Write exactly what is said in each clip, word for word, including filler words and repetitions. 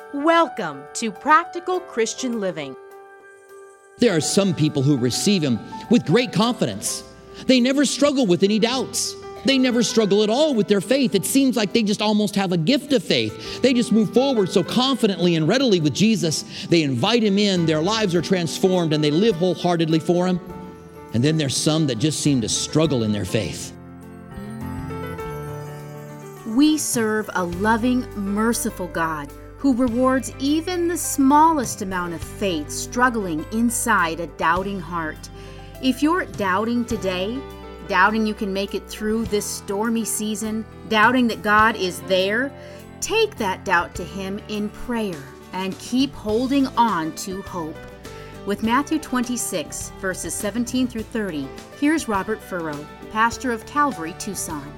Welcome to Practical Christian Living. There are some people who receive Him with great confidence. They never struggle with any doubts. They never struggle at all with their faith. It seems like they just almost have a gift of faith. They just move forward so confidently and readily with Jesus. They invite Him in, their lives are transformed, and they live wholeheartedly for Him. And then there's some that just seem to struggle in their faith. We serve a loving, merciful God who rewards even the smallest amount of faith struggling inside a doubting heart. If you're doubting today, doubting you can make it through this stormy season, doubting that God is there, take that doubt to Him in prayer and keep holding on to hope. With Matthew twenty-six, verses seventeen through thirty, here's Robert Furrow, pastor of Calvary, Tucson.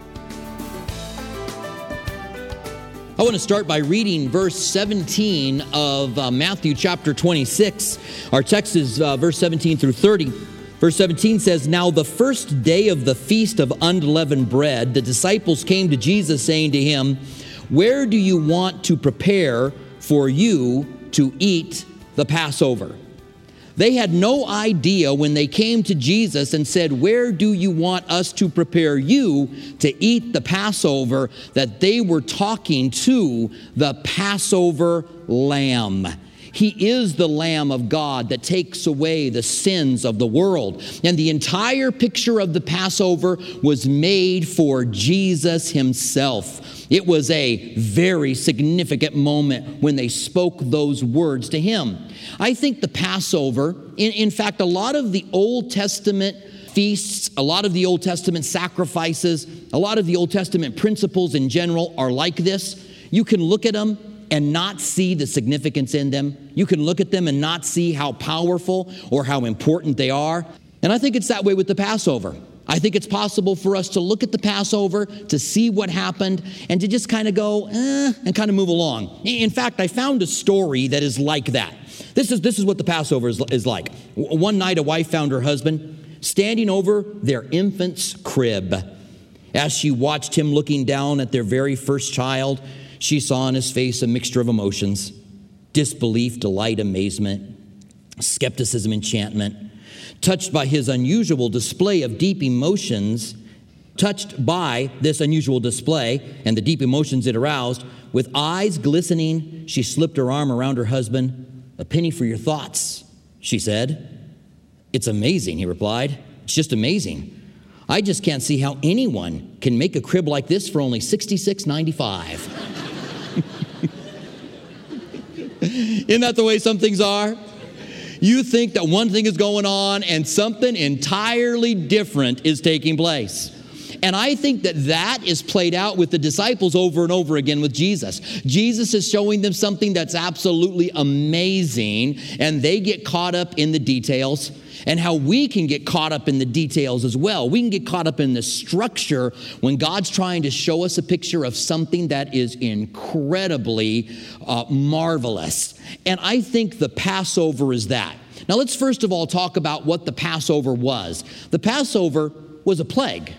I want to start by reading verse seventeen of uh, Matthew chapter twenty-six. Our text is uh, verse seventeen through thirty. Verse seventeen says, "Now the first day of the feast of unleavened bread, the disciples came to Jesus saying to Him, 'Where do you want to prepare for you to eat the Passover?'" They had no idea when they came to Jesus and said, "Where do you want us to prepare you to eat the Passover?" that they were talking to the Passover Lamb. He is the Lamb of God that takes away the sins of the world. And the entire picture of the Passover was made for Jesus Himself. It was a very significant moment when they spoke those words to Him. I think the Passover, in, in fact, a lot of the Old Testament feasts, a lot of the Old Testament sacrifices, a lot of the Old Testament principles in general are like this. You can look at them and not see the significance in them. You can look at them and not see how powerful or how important they are. And I think it's that way with the Passover. I think it's possible for us to look at the Passover, to see what happened, and to just kind of go, eh, and kind of move along. In fact, I found a story that is like that. This is, this is what the Passover is, is like. One night, a wife found her husband standing over their infant's crib. As she watched him looking down at their very first child, she saw on his face a mixture of emotions: disbelief, delight, amazement, skepticism, enchantment. Touched by his unusual display of deep emotions, touched by this unusual display and the deep emotions it aroused, with eyes glistening, she slipped her arm around her husband. "A penny for your thoughts," she said. "It's amazing," he replied. "It's just amazing. I just can't see how anyone can make a crib like this for only sixty-six ninety-five. Isn't that the way some things are? You think that one thing is going on and something entirely different is taking place. And I think that that is played out with the disciples over and over again with Jesus. Jesus is showing them something that's absolutely amazing, and they get caught up in the details. And how we can get caught up in the details as well. We can get caught up in the structure when God's trying to show us a picture of something that is incredibly uh, marvelous. And I think the Passover is that. Now let's first of all talk about what the Passover was. The Passover was a plague.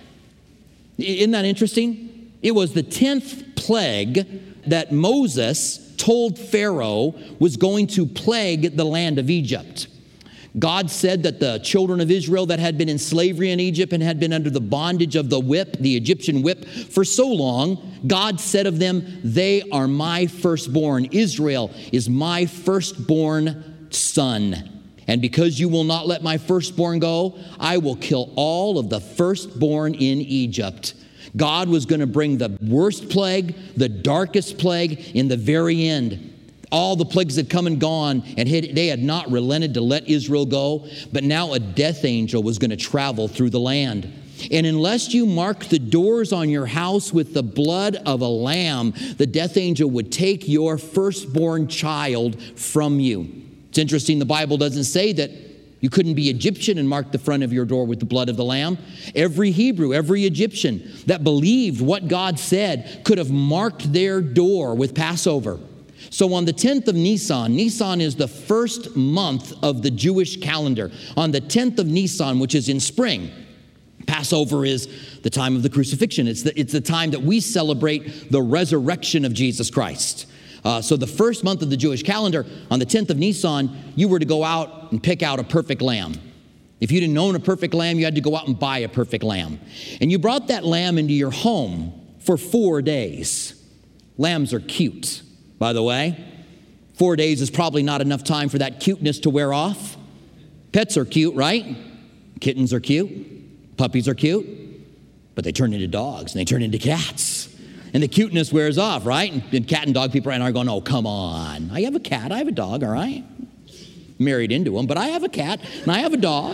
Isn't that interesting? It was the tenth plague that Moses told Pharaoh was going to plague the land of Egypt. God said that the children of Israel that had been in slavery in Egypt and had been under the bondage of the whip, the Egyptian whip, for so long, God said of them, "They are my firstborn. Israel is my firstborn son. And because you will not let my firstborn go, I will kill all of the firstborn in Egypt." God was going to bring the worst plague, the darkest plague in the very end. All the plagues had come and gone, and they had not relented to let Israel go. But now a death angel was going to travel through the land. "And unless you mark the doors on your house with the blood of a lamb, the death angel would take your firstborn child from you." It's interesting, the Bible doesn't say that you couldn't be Egyptian and mark the front of your door with the blood of the lamb. Every Hebrew, every Egyptian that believed what God said could have marked their door with Passover. So on the tenth of Nisan, Nisan is the first month of the Jewish calendar. On the tenth of Nisan, which is in spring, Passover is the time of the crucifixion. It's the, it's the time that we celebrate the resurrection of Jesus Christ. Uh, so the first month of the Jewish calendar, on the tenth of Nisan, you were to go out and pick out a perfect lamb. If you didn't own a perfect lamb, you had to go out and buy a perfect lamb. And you brought that lamb into your home for four days. Lambs are cute, by the way. Four days is probably not enough time for that cuteness to wear off. Pets are cute, right? Kittens are cute. Puppies are cute. But they turn into dogs and they turn into cats. And the cuteness wears off, right? And, and cat and dog people are going, oh, come on. I have a cat. I have a dog, all right? Married into them, but I have a cat and I have a dog.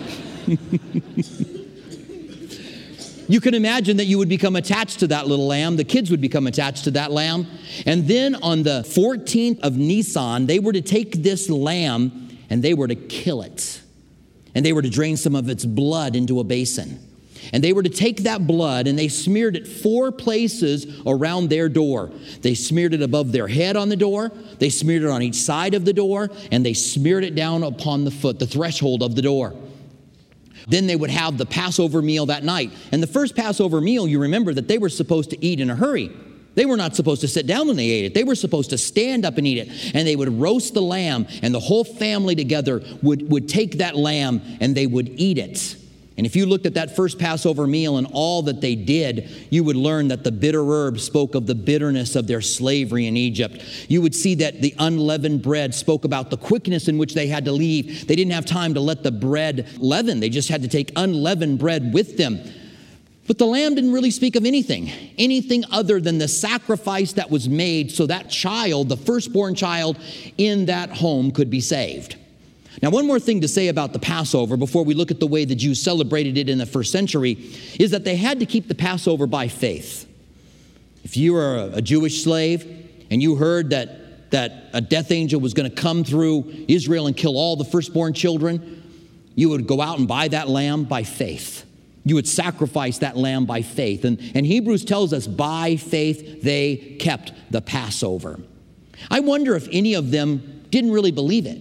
You can imagine that you would become attached to that little lamb. The kids would become attached to that lamb. And then on the fourteenth of Nisan, they were to take this lamb and they were to kill it. And they were to drain some of its blood into a basin. And they were to take that blood and they smeared it four places around their door. They smeared it above their head on the door. They smeared it on each side of the door. And they smeared it down upon the foot, the threshold of the door. Then they would have the Passover meal that night. And the first Passover meal, you remember that they were supposed to eat in a hurry. They were not supposed to sit down when they ate it. They were supposed to stand up and eat it. And they would roast the lamb, and the whole family together would, would take that lamb and they would eat it. And if you looked at that first Passover meal and all that they did, you would learn that the bitter herb spoke of the bitterness of their slavery in Egypt. You would see that the unleavened bread spoke about the quickness in which they had to leave. They didn't have time to let the bread leaven. They just had to take unleavened bread with them. But the lamb didn't really speak of anything, anything other than the sacrifice that was made so that child, the firstborn child in that home, could be saved. Now, one more thing to say about the Passover before we look at the way the Jews celebrated it in the first century is that they had to keep the Passover by faith. If you were a Jewish slave and you heard that, that a death angel was going to come through Israel and kill all the firstborn children, you would go out and buy that lamb by faith. You would sacrifice that lamb by faith. And, and Hebrews tells us by faith they kept the Passover. I wonder if any of them didn't really believe it.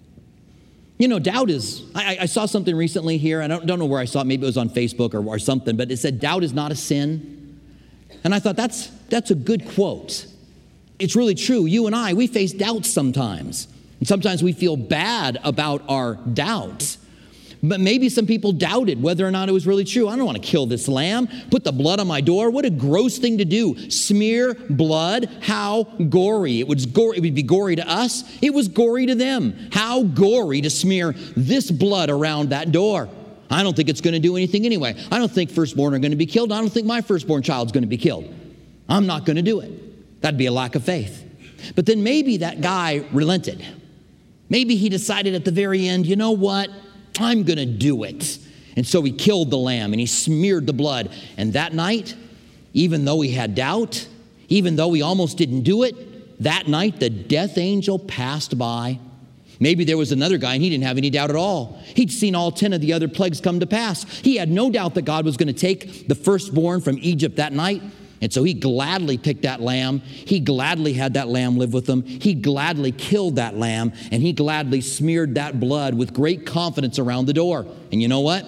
You know, doubt is, I, I saw something recently here, I don't, don't know where I saw it, maybe it was on Facebook or, or something, but it said, doubt is not a sin. And I thought, that's, that's a good quote. It's really true. You and I, we face doubts sometimes. And sometimes we feel bad about our doubt. But maybe some people doubted whether or not it was really true. I don't want to kill this lamb, put the blood on my door. What a gross thing to do. Smear blood. How gory. It was gory. It would be gory to us. It was gory to them. How gory to smear this blood around that door. I don't think it's going to do anything anyway. I don't think firstborn are going to be killed. I don't think my firstborn child's going to be killed. I'm not going to do it. That'd be a lack of faith. But then maybe that guy relented. Maybe he decided at the very end, you know what? I'm going to do it. And so he killed the lamb and he smeared the blood. And that night, even though he had doubt, even though he almost didn't do it, that night the death angel passed by. Maybe there was another guy and he didn't have any doubt at all. He'd seen all ten of the other plagues come to pass. He had no doubt that God was going to take the firstborn from Egypt that night. And so he gladly picked that lamb. He gladly had that lamb live with him. He gladly killed that lamb, and he gladly smeared that blood with great confidence around the door. And you know what?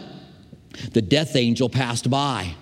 The death angel passed by.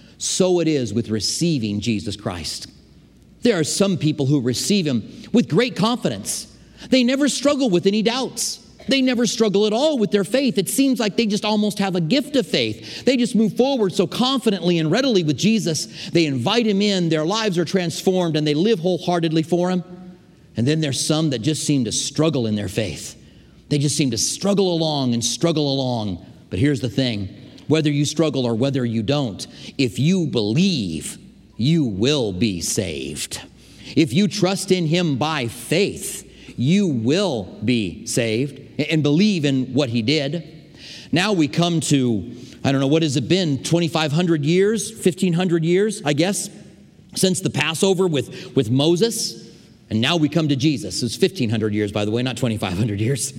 So it is with receiving Jesus Christ. There are some people who receive him with great confidence. They never struggle with any doubts. They never struggle at all with their faith. It seems like they just almost have a gift of faith. They just move forward so confidently and readily with Jesus. They invite him in. Their lives are transformed and they live wholeheartedly for him. And then there's some that just seem to struggle in their faith. They just seem to struggle along and struggle along. But here's the thing. Whether you struggle or whether you don't, if you believe, you will be saved. If you trust in him by faith, you will be saved and believe in what he did. Now we come to, I don't know, what has it been, twenty-five hundred years, fifteen hundred years, I guess, since the Passover with, with Moses. And now we come to Jesus. It's fifteen hundred years, by the way, not twenty-five hundred years,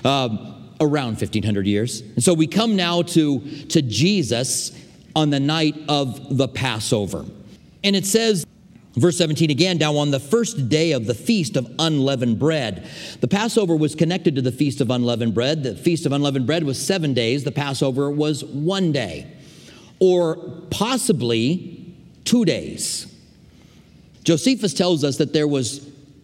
um, around fifteen hundred years. And so we come now to, to Jesus on the night of the Passover. And it says, verse seventeen again, now on the first day of the Feast of Unleavened Bread. The Passover was connected to the Feast of Unleavened Bread. The Feast of Unleavened Bread was seven days. The Passover was one day, or possibly two days. Josephus tells us that there was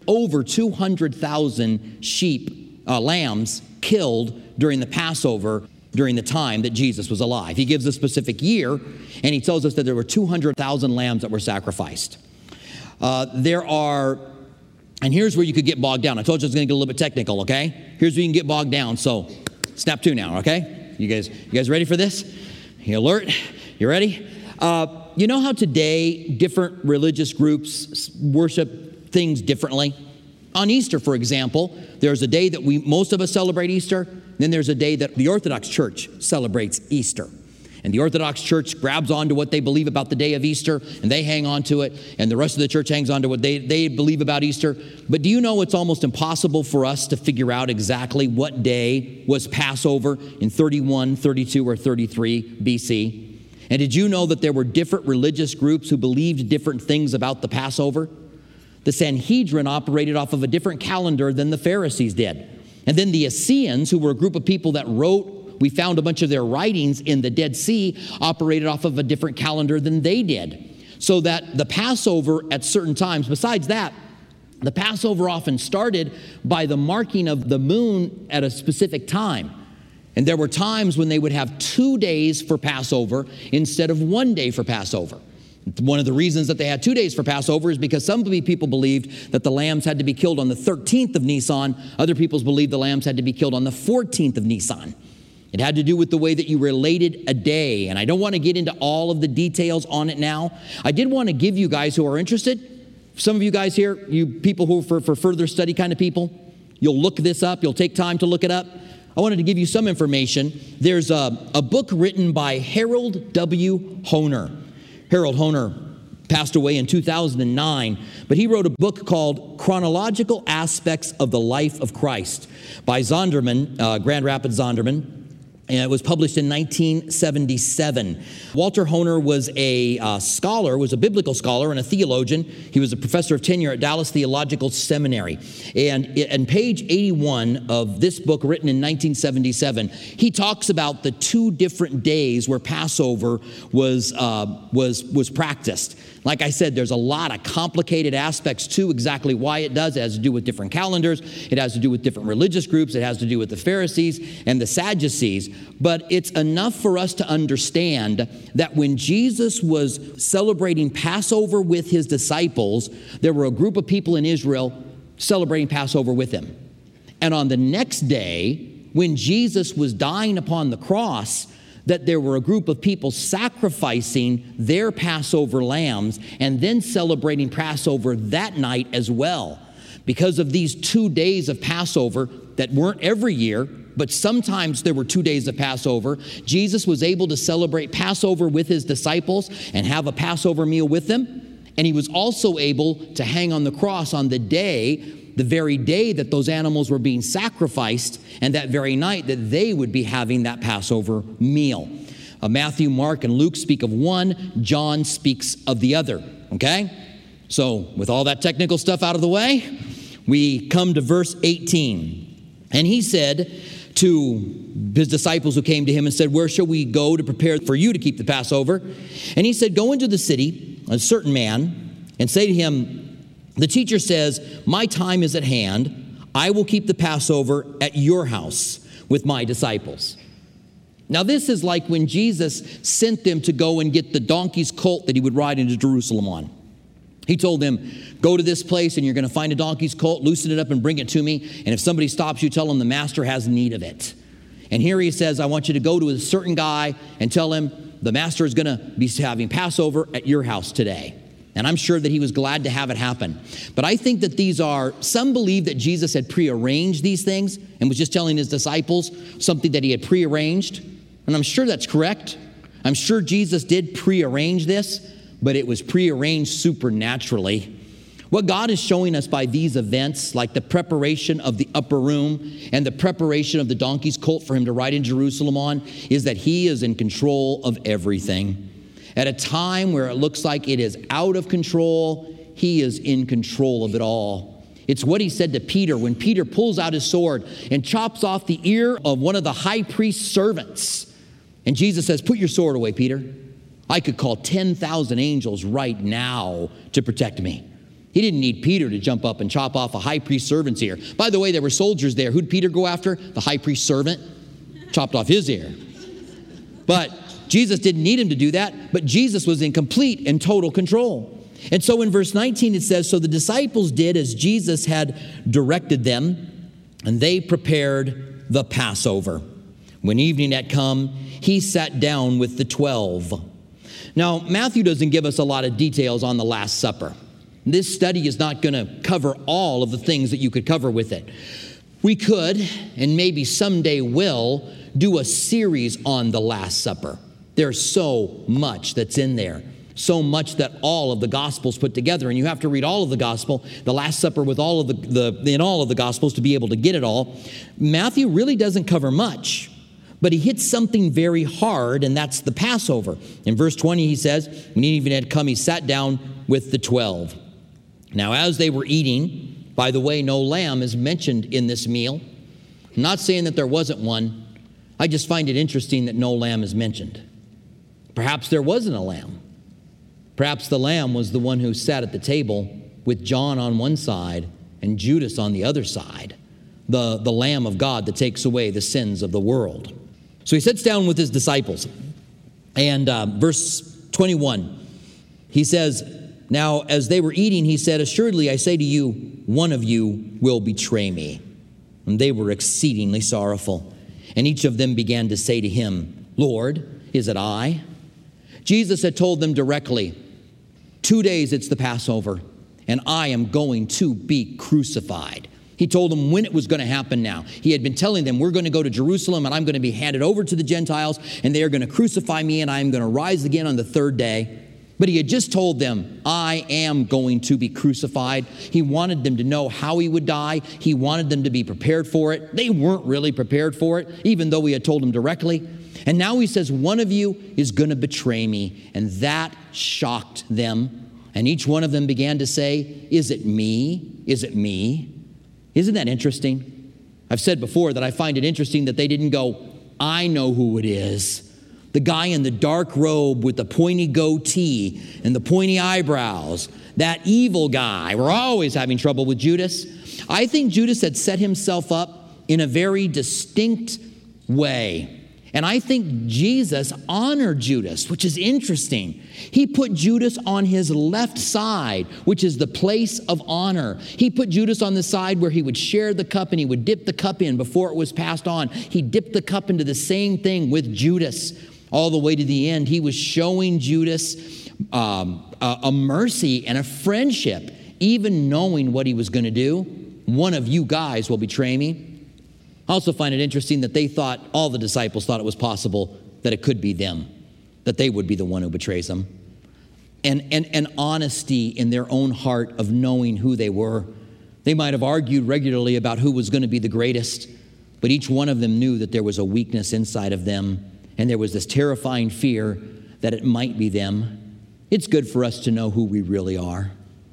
over two hundred thousand sheep, uh, lambs killed during the Passover during the time that Jesus was alive. He gives a specific year, and he tells us that there were two hundred thousand lambs that were sacrificed. Uh, there are, and here's where you could get bogged down. I told you I was going to get a little bit technical, okay? Here's where you can get bogged down, so snap to now, okay? You guys, you guys ready for this? You alert? You ready? Uh, you know how today different religious groups worship things differently? On Easter, for example, there's a day that we most of us celebrate Easter. Then there's a day that the Orthodox Church celebrates Easter. And the Orthodox Church grabs onto what they believe about the day of Easter, and they hang on to it, and the rest of the church hangs on to what they, they believe about Easter. But do you know it's almost impossible for us to figure out exactly what day was Passover in thirty-one, thirty-two, or thirty-three B C? And did you know that there were different religious groups who believed different things about the Passover? The Sanhedrin operated off of a different calendar than the Pharisees did. And then the Essenes, who were a group of people that wrote, we found a bunch of their writings in the Dead Sea, operated off of a different calendar than they did. So that the Passover at certain times, besides that, the Passover often started by the marking of the moon at a specific time. And there were times when they would have two days for Passover instead of one day for Passover. One of the reasons that they had two days for Passover is because some people believed that the lambs had to be killed on the thirteenth of Nisan. Other people believed the lambs had to be killed on the fourteenth of Nisan. It had to do with the way that you related a day. And I don't want to get into all of the details on it now. I did want to give you guys who are interested, some of you guys here, you people who are for, for further study kind of people, you'll look this up. You'll take time to look it up. I wanted to give you some information. There's a, a book written by Harold W. Hoehner. Harold Hoehner passed away in two thousand nine, but he wrote a book called Chronological Aspects of the Life of Christ by Zondervan, uh, Grand Rapids Zondervan. And it was published in nineteen seventy-seven. Walter Hoehner was a uh, scholar, was a biblical scholar and a theologian. He was a professor of tenure at Dallas Theological Seminary. And on page eighty-one of this book, written in nineteen seventy-seven, he talks about the two different days where Passover was uh, was was practiced. Like I said, there's a lot of complicated aspects to exactly why it does. It has to do with different calendars. It has to do with different religious groups. It has to do with the Pharisees and the Sadducees. But it's enough for us to understand that when Jesus was celebrating Passover with his disciples, there were a group of people in Israel celebrating Passover with him. And on the next day, when Jesus was dying upon the cross, that there were a group of people sacrificing their Passover lambs and then celebrating Passover that night as well. Because of these two days of Passover that weren't every year, but sometimes there were two days of Passover, Jesus was able to celebrate Passover with his disciples and have a Passover meal with them. And he was also able to hang on the cross on the day, the very day that those animals were being sacrificed, and that very night that they would be having that Passover meal. Uh, Matthew, Mark, and Luke speak of one. John speaks of the other, okay? So with all that technical stuff out of the way, we come to verse eighteen. And he said to his disciples who came to him and said, "Where shall we go to prepare for you to keep the Passover?" And he said, "Go into the city, a certain man, and say to him, the teacher says, my time is at hand. I will keep the Passover at your house with my disciples." Now this is like when Jesus sent them to go and get the donkey's colt that he would ride into Jerusalem on. He told them, go to this place and you're going to find a donkey's colt, loosen it up and bring it to me. And if somebody stops you, tell them the master has need of it. And here he says, I want you to go to a certain guy and tell him the master is going to be having Passover at your house today. And I'm sure that he was glad to have it happen. But I think that these are, some believe that Jesus had prearranged these things and was just telling his disciples something that he had prearranged. And I'm sure that's correct. I'm sure Jesus did prearrange this, but it was prearranged supernaturally. What God is showing us by these events, like the preparation of the upper room and the preparation of the donkey's colt for him to ride in Jerusalem on, is that he is in control of everything. At a time where it looks like it is out of control, he is in control of it all. It's what he said to Peter when Peter pulls out his sword and chops off the ear of one of the high priest's servants. And Jesus says, put your sword away, Peter. I could call ten thousand angels right now to protect me. He didn't need Peter to jump up and chop off a high priest servant's ear. By the way, there were soldiers there. Who'd Peter go after? The high priest servant. Chopped off his ear. But Jesus didn't need him to do that, but Jesus was in complete and total control. And so in verse nineteen it says, so the disciples did as Jesus had directed them, and they prepared the Passover. When evening had come, he sat down with the twelve. Now, Matthew doesn't give us a lot of details on the Last Supper. This study is not going to cover all of the things that you could cover with it. We could, and maybe someday will, do a series on the Last Supper. There's so much that's in there. So much that all of the Gospels put together, and you have to read all of the Gospel, the Last Supper with all of the, the in all of the Gospels to be able to get it all. Matthew really doesn't cover much, but he hits something very hard, and that's the Passover. In verse twenty, he says, when evening had come, he sat down with the twelve. Now, as they were eating, by the way, no lamb is mentioned in this meal. I'm not saying that there wasn't one. I just find it interesting that no lamb is mentioned. Perhaps there wasn't a lamb. Perhaps the lamb was the one who sat at the table with John on one side and Judas on the other side, the, the Lamb of God that takes away the sins of the world. So he sits down with his disciples. And uh, verse twenty-one, he says, now as they were eating, he said, assuredly I say to you, one of you will betray me. And they were exceedingly sorrowful. And each of them began to say to him, Lord, is it I? Jesus had told them directly, two days it's the Passover, and I am going to be crucified. He told them when it was going to happen now. He had been telling them, we're going to go to Jerusalem, and I'm going to be handed over to the Gentiles, and they are going to crucify me, and I am going to rise again on the third day. But he had just told them, I am going to be crucified. He wanted them to know how he would die. He wanted them to be prepared for it. They weren't really prepared for it, even though he had told them directly. And now he says, one of you is going to betray me. And that shocked them. And each one of them began to say, is it me? Is it me? Isn't that interesting? I've said before that I find it interesting that they didn't go, I know who it is. The guy in the dark robe with the pointy goatee and the pointy eyebrows, that evil guy. We're always having trouble with Judas. I think Judas had set himself up in a very distinct way. And I think Jesus honored Judas, which is interesting. He put Judas on his left side, which is the place of honor. He put Judas on the side where he would share the cup and he would dip the cup in before it was passed on. He dipped the cup into the same thing with Judas all the way to the end. He was showing Judas um, a, a mercy and a friendship, even knowing what he was going to do. One of you guys will betray me. I also find it interesting that they thought, all the disciples thought it was possible that it could be them, that they would be the one who betrays them. And, and, and honesty in their own heart of knowing who they were. They might have argued regularly about who was going to be the greatest, but each one of them knew that there was a weakness inside of them, and there was this terrifying fear that it might be them. It's good for us to know who we really are.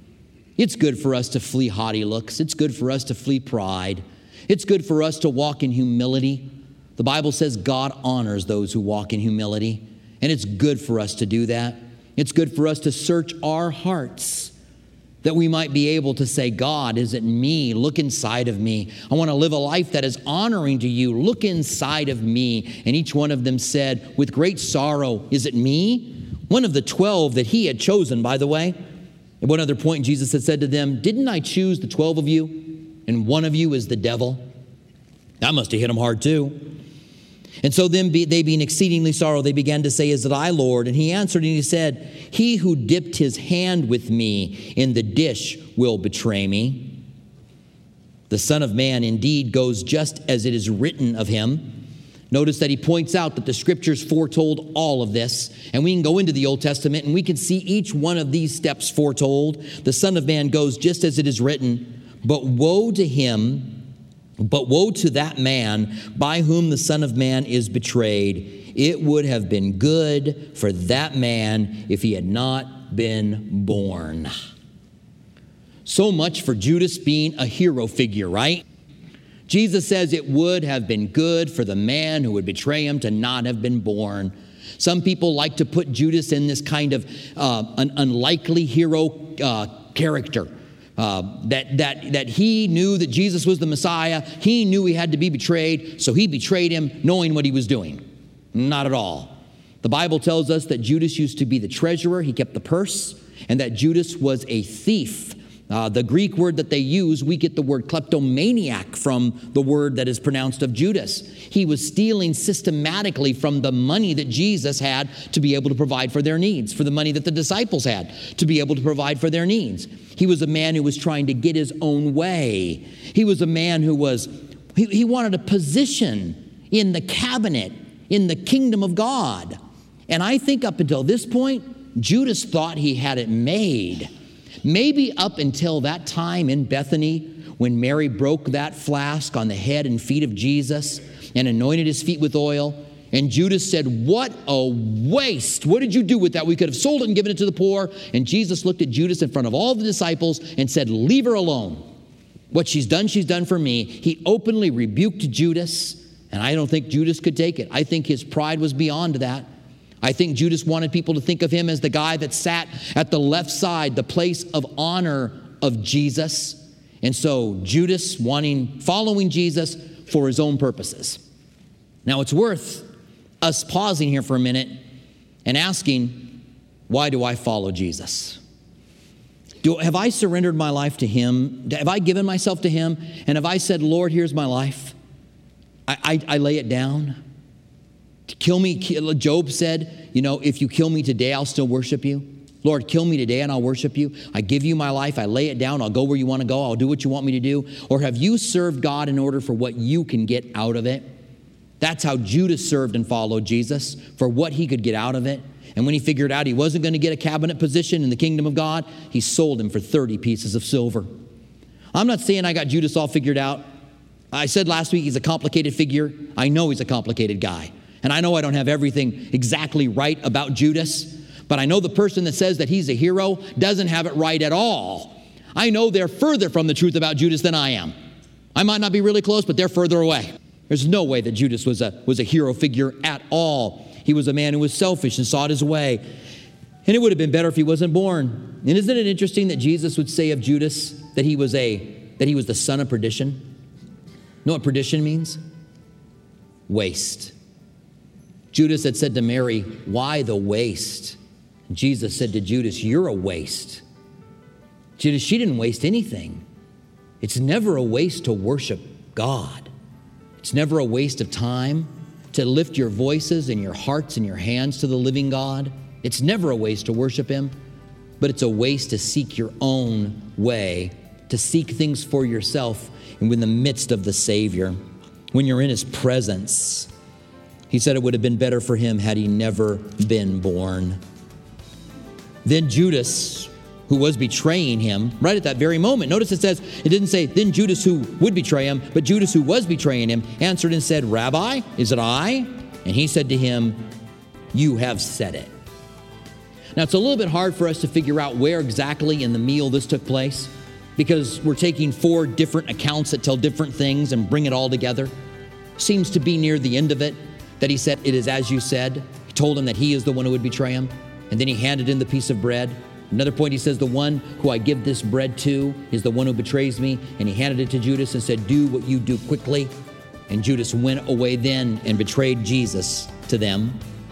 It's good for us to flee haughty looks. It's good for us to flee pride. It's good for us to walk in humility. The Bible says God honors those who walk in humility, and it's good for us to do that. It's good for us to search our hearts that we might be able to say, God, is it me? Look inside of me. I want to live a life that is honoring to you. Look inside of me. And each one of them said, with great sorrow, is it me? One of the twelve that he had chosen, by the way. At one other point, Jesus had said to them, didn't I choose the twelve of you? And one of you is the devil. That must have hit him hard too. And so then be, they being exceedingly sorrow, they began to say, is it I, Lord? And he answered and he said, he who dipped his hand with me in the dish will betray me. The Son of Man indeed goes just as it is written of him. Notice that he points out that the scriptures foretold all of this. And we can go into the Old Testament and we can see each one of these steps foretold. The Son of Man goes just as it is written. But woe to him, but woe to that man by whom the Son of Man is betrayed. It would have been good for that man if he had not been born. So much for Judas being a hero figure, right? Jesus says it would have been good for the man who would betray him to not have been born. Some people like to put Judas in this kind of uh, an unlikely hero uh, character. Uh, that, that, that he knew that Jesus was the Messiah. He knew he had to be betrayed, so he betrayed him knowing what he was doing. Not at all. The Bible tells us that Judas used to be the treasurer. He kept the purse, and that Judas was a thief. Uh, the Greek word that they use, we get the word kleptomaniac from the word that is pronounced of Judas. He was stealing systematically from the money that Jesus had to be able to provide for their needs, for the money that the disciples had to be able to provide for their needs. He was a man who was trying to get his own way. He was a man who was, he, he wanted a position in the cabinet, in the kingdom of God. And I think up until this point, Judas thought he had it made. Maybe up until that time in Bethany, when Mary broke that flask on the head and feet of Jesus and anointed his feet with oil, and Judas said, "What a waste. What did you do with that? We could have sold it and given it to the poor." And Jesus looked at Judas in front of all the disciples and said, "Leave her alone. What she's done, she's done for me." He openly rebuked Judas, and I don't think Judas could take it. I think his pride was beyond that. I think Judas wanted people to think of him as the guy that sat at the left side, the place of honor of Jesus. And so Judas wanting, following Jesus for his own purposes. Now it's worth us pausing here for a minute and asking, why do I follow Jesus? Do, have I surrendered my life to him? Have I given myself to him? And have I said, "Lord, here's my life. I, I, I lay it down. To kill me," Job said, you know, "If you kill me today, I'll still worship you. Lord, kill me today and I'll worship you. I give you my life. I lay it down. I'll go where you want to go. I'll do what you want me to do." Or have you served God in order for what you can get out of it? That's how Judas served and followed Jesus, for what he could get out of it. And when he figured out he wasn't going to get a cabinet position in the kingdom of God, he sold him for thirty pieces of silver. I'm not saying I got Judas all figured out. I said last week he's a complicated figure. I know he's a complicated guy. And I know I don't have everything exactly right about Judas, but I know the person that says that he's a hero doesn't have it right at all. I know they're further from the truth about Judas than I am. I might not be really close, but they're further away. There's no way that Judas was a, was a hero figure at all. He was a man who was selfish and sought his way. And it would have been better if he wasn't born. And isn't it interesting that Jesus would say of Judas that he was a that he was the son of perdition? You know what perdition means? Waste. Judas had said to Mary, "Why the waste?" And Jesus said to Judas, "You're a waste." Judas, she didn't waste anything. It's never a waste to worship God. It's never a waste of time to lift your voices and your hearts and your hands to the living God. It's never a waste to worship him, but it's a waste to seek your own way, to seek things for yourself and in the midst of the Savior, when you're in his presence. He said it would have been better for him had he never been born. Then Judas, who was betraying him, right at that very moment, notice it says, it didn't say, then Judas who would betray him, but Judas who was betraying him answered and said, "Rabbi, is it I?" And he said to him, "You have said it." Now, it's a little bit hard for us to figure out where exactly in the meal this took place, because we're taking four different accounts that tell different things and bring it all together. Seems to be near the end of it that he said, "It is as you said." He told him that he is the one who would betray him. And then he handed in the piece of bread. Another point, he says, "The one who I give this bread to is the one who betrays me." And he handed it to Judas and said, "Do what you do quickly." And Judas went away then and betrayed Jesus to them.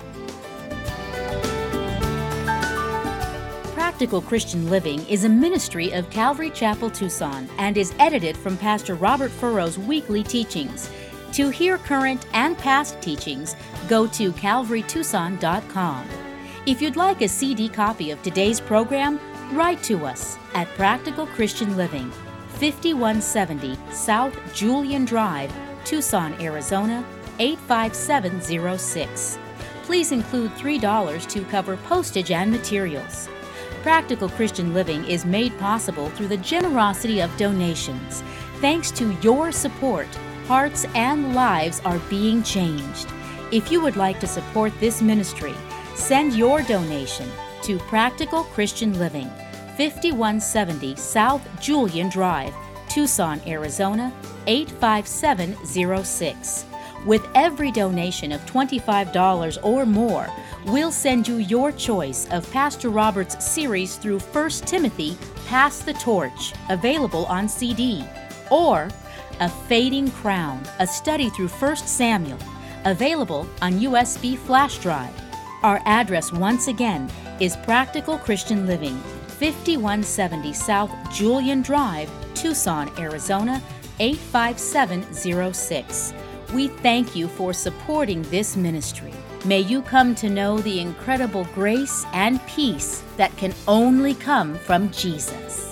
Practical Christian Living is a ministry of Calvary Chapel, Tucson, and is edited from Pastor Robert Furrow's weekly teachings. To hear current and past teachings, go to calvary tucson dot com. If you'd like a C D copy of today's program, write to us at Practical Christian Living, fifty-one seventy South Julian Drive, Tucson, Arizona, eight five seven zero six. Please include three dollars to cover postage and materials. Practical Christian Living is made possible through the generosity of donations. Thanks to your support, hearts and lives are being changed. If you would like to support this ministry, send your donation to Practical Christian Living, fifty-one seventy South Julian Drive, Tucson, Arizona, eight five seven zero six. With every donation of twenty-five dollars or more, we'll send you your choice of Pastor Robert's series through First Timothy, Pass the Torch, available on C D, or A Fading Crown, a study through First Samuel, available on U S B flash drive. Our address once again is Practical Christian Living, fifty-one seventy South Julian Drive, Tucson, Arizona, eight five seven zero six. We thank you for supporting this ministry. May you come to know the incredible grace and peace that can only come from Jesus.